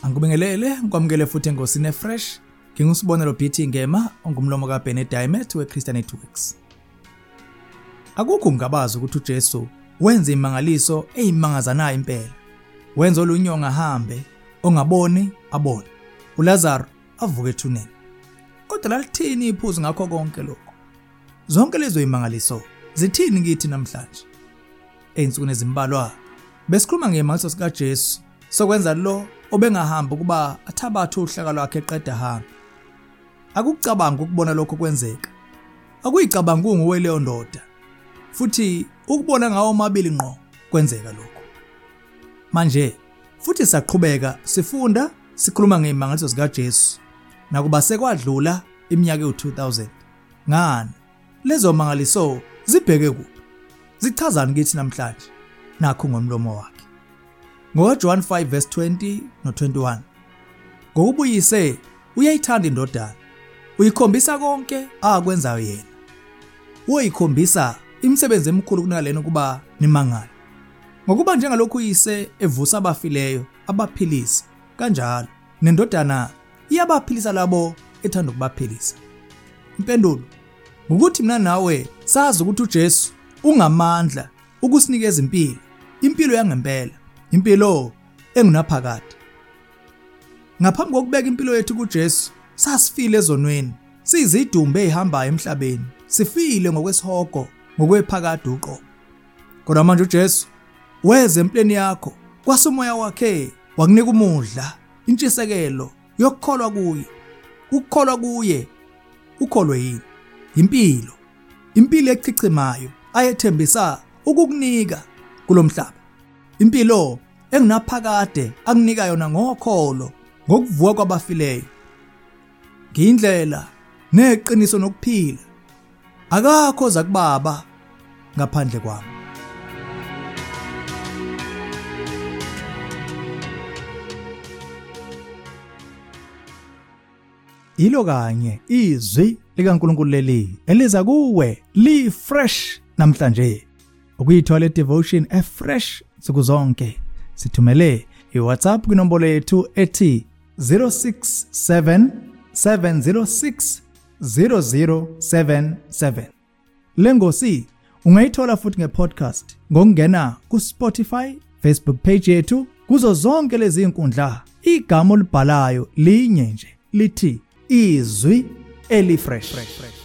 Angikubingelele ngikwamukele futhi engosini fresh ngingusibonelo BT Ngema ongumlomo kaBennett Diamond weChristian Networks. Akukho ngabazi ukuthi uJesu wenza imangaliso ezimangazanayo impela. Wenza olunyonga ahambe, ongaboni abone. uLazaro avuke ethuneni. Kodwa lalithini iphuzu ngakho konke lokho? Zonke lezo imangaliso zithini kithi namhlanje? Einsukwini ezimbalwa besikhuluma ngemangaliso sikaJesu sokwenza lo obengahamba kuba athabathe uhlaka lwakhe eqeda hamba. Akucabanga ukubona lokho kwenzeka. Akuyicabanga nguwe leyo ndoda. Futhi ukubona ngawo amabili ngqo kwenzeka lokho. Manje futhi siyaqhubeka sifunda sikhuluma ngemangaliso zikaJesu nakuba sekwadlula iminyaka e2000. Ngani lezo mangaliso zibheke kuphi? Zichazani kithi namhlanje? Nakho ngomlomo wakhe. NgoJohn 5 verse 20 no21. Ngokubuyise uyayithanda indodana. Uyikhombisa konke akwenzayo yena. Uyikhombisa imisebenzi emikhulu kunalena kuba nimangala. Ngokuba njengalokhu uyise evusa abafileyo abaphilisa kanjalo nendodana iyabaphilisa labo ethanda ukubaphilisa. Impendulo ukuthi mina nawe sazi ukuthi uJesu ungamandla ukusinikeza impilo yangempela, impilo engunaphakade. Ngaphambi kokubeka impilo yethu kuJesu sasifile ezonweni, sizidumbe ezihambayo emhlabeni, sifile ngokwesihogo, ngokwephakade uqobo. Kodwa manje uJesu weze empilweni yakho, kwasumoya wakhe wakunika umudla, intshisekelo yokukholwa kuye. Ukukholwa kuye ukholwe yini? Impilo echichimayo ayethembisa ukukunika kulomhlaba. Impilo engunaphakade akunika yona ngokholo, ngokuvuka kwabafileyo. Ngindlela neqiniso nokuphila. Akakho zakubaba ngaphandle kwami. Ilo kanye izwi likaNkulunkulu leli eliza kuwe li fresh namhlanje. Ukuyithola devotion fresh sikuzonke. Sithumele iWhatsApp kwinombolo yethu ethi 0677060077. Lengosi ungayithola futhi ngepodcast ngokungena kuSpotify, Facebook page yethu, kuzo zonke lezi inkundla. Igama olibhalayo linye nje lithi izwi elifresh.